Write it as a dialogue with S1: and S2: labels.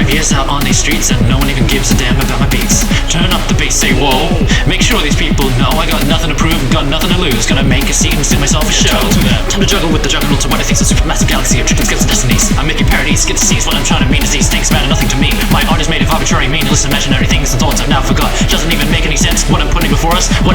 S1: 5 years out on these streets and no one even gives a damn about my beats. Turn up the bass, say whoa. Make sure these people know I got nothing to prove, got nothing to lose. Gonna make a scene and steal myself a show. Time to juggle with the juggernauts of what I think's a supermassive galaxy of chicken skills and destinies. I'm making parodies, get to seize what I'm trying to mean is these things matter nothing to me. My art is made of arbitrary, meaningless, imaginary things and thoughts I've now forgot. Doesn't even make any sense what I'm putting before us. What